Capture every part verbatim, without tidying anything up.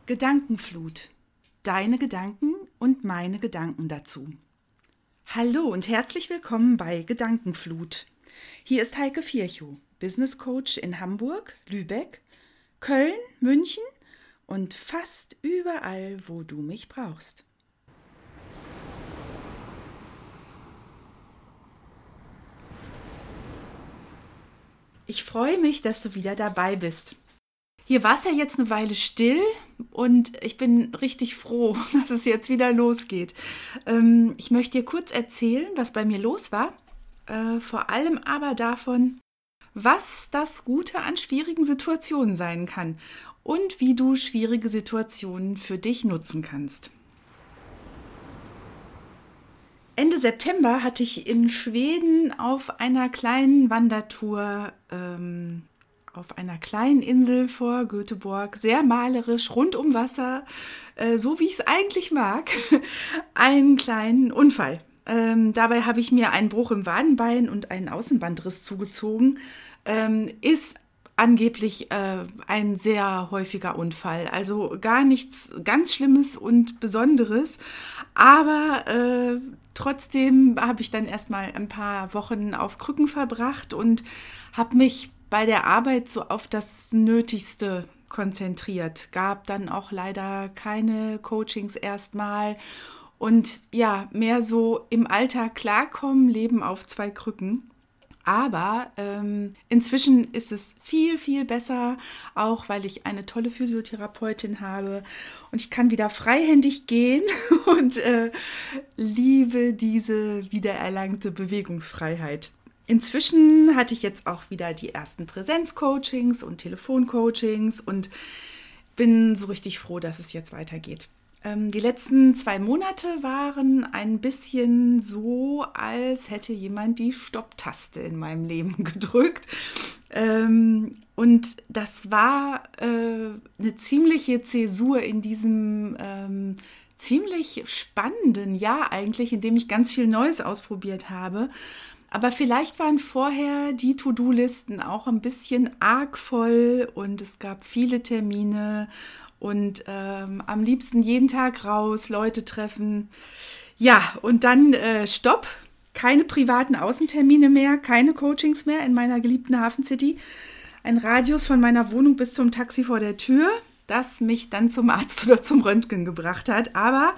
Gedankenflut. Deine Gedanken und meine Gedanken dazu. Hallo und herzlich willkommen bei Gedankenflut. Hier ist Heike Virchow, Business Coach in Hamburg, Lübeck, Köln, München und fast überall, wo du mich brauchst. Ich freue mich, dass du wieder dabei bist. Hier war es ja jetzt eine Weile still und ich bin richtig froh, dass es jetzt wieder losgeht. Ähm, ich möchte dir kurz erzählen, was bei mir los war, äh, vor allem aber davon, was das Gute an schwierigen Situationen sein kann und wie du schwierige Situationen für dich nutzen kannst. Ende September hatte ich in Schweden auf einer kleinen Wandertour ähm, auf einer kleinen Insel vor Göteborg, sehr malerisch, rund um Wasser, äh, so wie ich es eigentlich mag, einen kleinen Unfall. Ähm, dabei habe ich mir einen Bruch im Wadenbein und einen Außenbandriss zugezogen. Ähm, ist angeblich äh, ein sehr häufiger Unfall, also gar nichts ganz Schlimmes und Besonderes, aber äh, trotzdem habe ich dann erstmal ein paar Wochen auf Krücken verbracht und habe mich bei der Arbeit so auf das Nötigste konzentriert. Gab dann auch leider keine Coachings erstmal und ja, mehr so im Alltag klarkommen, leben auf zwei Krücken. Aber ähm, inzwischen ist es viel, viel besser, auch weil ich eine tolle Physiotherapeutin habe und ich kann wieder freihändig gehen und äh, liebe diese wiedererlangte Bewegungsfreiheit. Inzwischen hatte ich jetzt auch wieder die ersten Präsenzcoachings und Telefoncoachings und bin so richtig froh, dass es jetzt weitergeht. Ähm, die letzten zwei Monate waren ein bisschen so, als hätte jemand die Stopptaste in meinem Leben gedrückt. Ähm, und das war äh, eine ziemliche Zäsur in diesem ähm, ziemlich spannenden Jahr eigentlich, in dem ich ganz viel Neues ausprobiert habe. Aber vielleicht waren vorher die To-Do-Listen auch ein bisschen arg voll und es gab viele Termine und ähm, am liebsten jeden Tag raus, Leute treffen. Ja, und dann äh, Stopp, keine privaten Außentermine mehr, keine Coachings mehr in meiner geliebten Hafen City. Ein Radius von meiner Wohnung bis zum Taxi vor der Tür, das mich dann zum Arzt oder zum Röntgen gebracht hat. Aber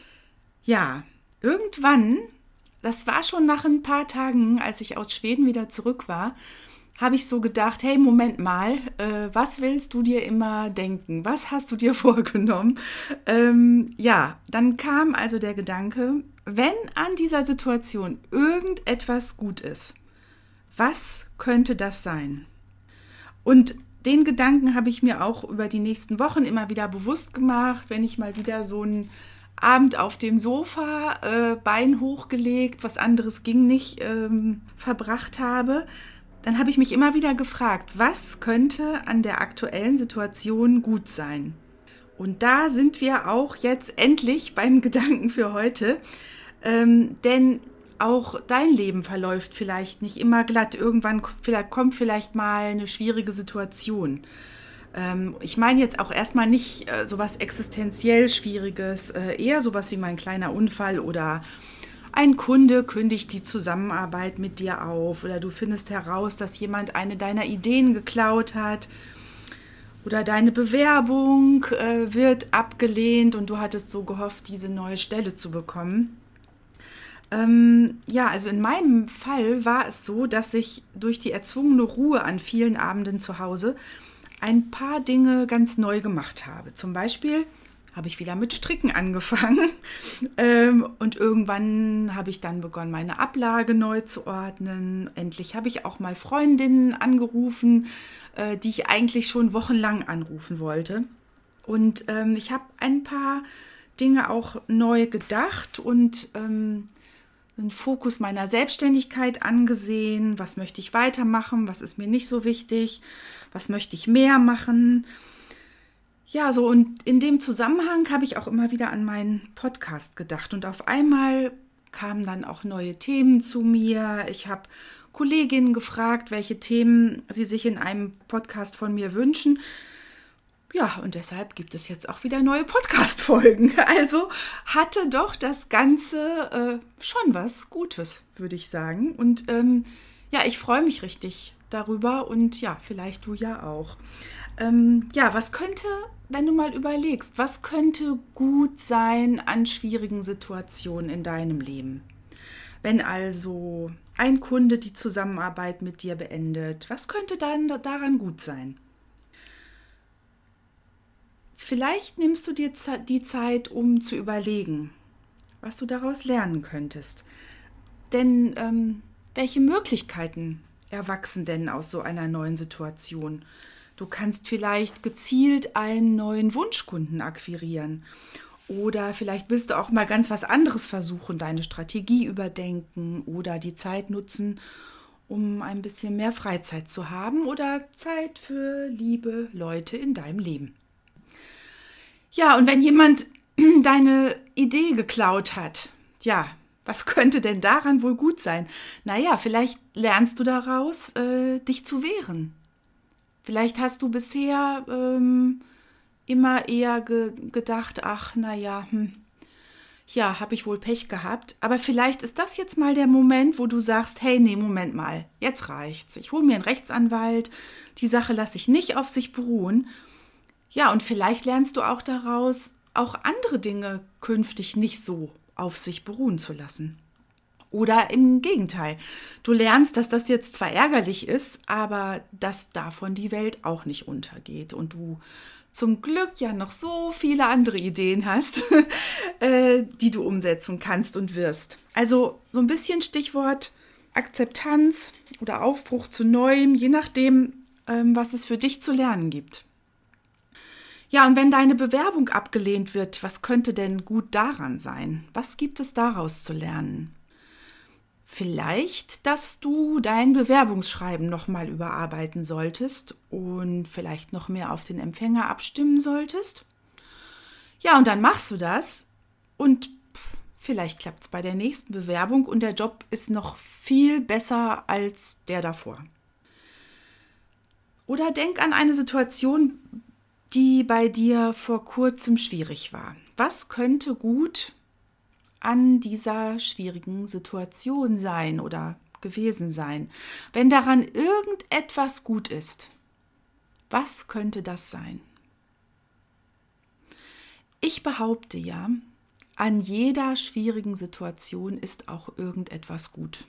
ja, irgendwann... Das war schon nach ein paar Tagen, als ich aus Schweden wieder zurück war, habe ich so gedacht, hey, Moment mal, äh, was willst du dir immer denken? Was hast du dir vorgenommen? Ähm, ja, dann kam also der Gedanke, wenn an dieser Situation irgendetwas gut ist, was könnte das sein? Und den Gedanken habe ich mir auch über die nächsten Wochen immer wieder bewusst gemacht, wenn ich mal wieder so ein Abend auf dem Sofa, äh, Bein hochgelegt, was anderes ging nicht, ähm, verbracht habe, dann habe ich mich immer wieder gefragt, was könnte an der aktuellen Situation gut sein? Und da sind wir auch jetzt endlich beim Gedanken für heute, ähm, denn auch dein Leben verläuft vielleicht nicht immer glatt. Irgendwann vielleicht, kommt vielleicht mal eine schwierige Situation. Ich meine jetzt auch erstmal nicht äh, sowas existenziell Schwieriges, äh, eher sowas wie mein kleiner Unfall oder ein Kunde kündigt die Zusammenarbeit mit dir auf oder du findest heraus, dass jemand eine deiner Ideen geklaut hat oder deine Bewerbung äh, wird abgelehnt und du hattest so gehofft, diese neue Stelle zu bekommen. Ähm, ja, also in meinem Fall war es so, dass ich durch die erzwungene Ruhe an vielen Abenden zu Hause ein paar Dinge ganz neu gemacht habe. Zum Beispiel habe ich wieder mit Stricken angefangen ähm, und irgendwann habe ich dann begonnen, meine Ablage neu zu ordnen. Endlich habe ich auch mal Freundinnen angerufen, äh, die ich eigentlich schon wochenlang anrufen wollte. Und ähm, ich habe ein paar Dinge auch neu gedacht und ähm, den Fokus meiner Selbstständigkeit angesehen. Was möchte ich weitermachen? Was ist mir nicht so wichtig? Was möchte ich mehr machen? Ja, so und in dem Zusammenhang habe ich auch immer wieder an meinen Podcast gedacht und auf einmal kamen dann auch neue Themen zu mir. Ich habe Kolleginnen gefragt, welche Themen sie sich in einem Podcast von mir wünschen Ja, und deshalb gibt es jetzt auch wieder neue Podcast-Folgen. Also hatte doch das Ganze äh, schon was Gutes, würde ich sagen. Und ähm, ja, ich freue mich richtig darüber und ja, vielleicht du ja auch. Ähm, ja, was könnte, wenn du mal überlegst, was könnte gut sein an schwierigen Situationen in deinem Leben? Wenn also ein Kunde die Zusammenarbeit mit dir beendet, was könnte dann daran gut sein? Vielleicht nimmst du dir die Zeit, um zu überlegen, was du daraus lernen könntest. Denn ähm, welche Möglichkeiten erwachsen denn aus so einer neuen Situation? Du kannst vielleicht gezielt einen neuen Wunschkunden akquirieren. Oder vielleicht willst du auch mal ganz was anderes versuchen, deine Strategie überdenken oder die Zeit nutzen, um ein bisschen mehr Freizeit zu haben oder Zeit für liebe Leute in deinem Leben. Ja, und wenn jemand deine Idee geklaut hat, ja, was könnte denn daran wohl gut sein? Naja, vielleicht lernst du daraus, äh, dich zu wehren. Vielleicht hast du bisher ähm, immer eher ge- gedacht, ach, naja, hm, ja, habe ich wohl Pech gehabt. Aber vielleicht ist das jetzt mal der Moment, wo du sagst, hey, nee, Moment mal, jetzt reicht's. Ich hole mir einen Rechtsanwalt, die Sache lasse ich nicht auf sich beruhen. Ja, und vielleicht lernst du auch daraus, auch andere Dinge künftig nicht so auf sich beruhen zu lassen. Oder im Gegenteil, du lernst, dass das jetzt zwar ärgerlich ist, aber dass davon die Welt auch nicht untergeht und du zum Glück ja noch so viele andere Ideen hast, die du umsetzen kannst und wirst. Also so ein bisschen Stichwort Akzeptanz oder Aufbruch zu Neuem, je nachdem, was es für dich zu lernen gibt. Ja, und wenn deine Bewerbung abgelehnt wird, was könnte denn gut daran sein? Was gibt es daraus zu lernen? Vielleicht, dass du dein Bewerbungsschreiben nochmal überarbeiten solltest und vielleicht noch mehr auf den Empfänger abstimmen solltest. Ja, und dann machst du das und vielleicht klappt es bei der nächsten Bewerbung und der Job ist noch viel besser als der davor. Oder denk an eine Situation, die bei dir vor kurzem schwierig war. Was könnte gut an dieser schwierigen Situation sein oder gewesen sein? Wenn daran irgendetwas gut ist, was könnte das sein? Ich behaupte ja, an jeder schwierigen Situation ist auch irgendetwas gut.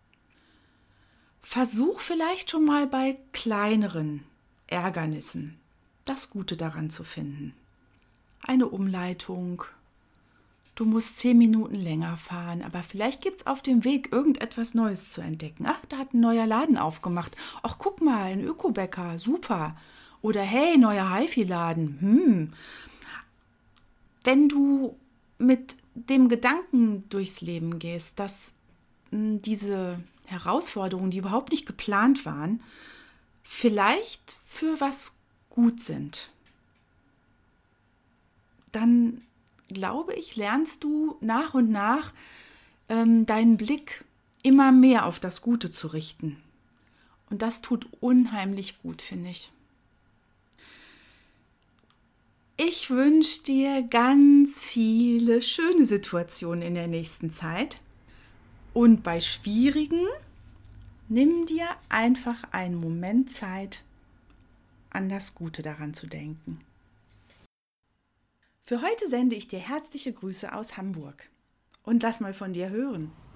Versuch vielleicht schon mal bei kleineren Ärgernissen das Gute daran zu finden. Eine Umleitung, du musst zehn Minuten länger fahren, aber vielleicht gibt es auf dem Weg irgendetwas Neues zu entdecken. Ach, da hat ein neuer Laden aufgemacht. Ach, guck mal, ein Ökobäcker, super. Oder hey, neuer Hi-Fi-Laden. Hm. Wenn du mit dem Gedanken durchs Leben gehst, dass mh, diese Herausforderungen, die überhaupt nicht geplant waren, vielleicht für was gut sind, dann glaube ich, lernst du nach und nach ähm, deinen Blick immer mehr auf das Gute zu richten. Und das tut unheimlich gut, finde ich. Ich wünsche dir ganz viele schöne Situationen in der nächsten Zeit. Und bei schwierigen, nimm dir einfach einen Moment Zeit, an das Gute daran zu denken. Für heute sende ich dir herzliche Grüße aus Hamburg und lass mal von dir hören.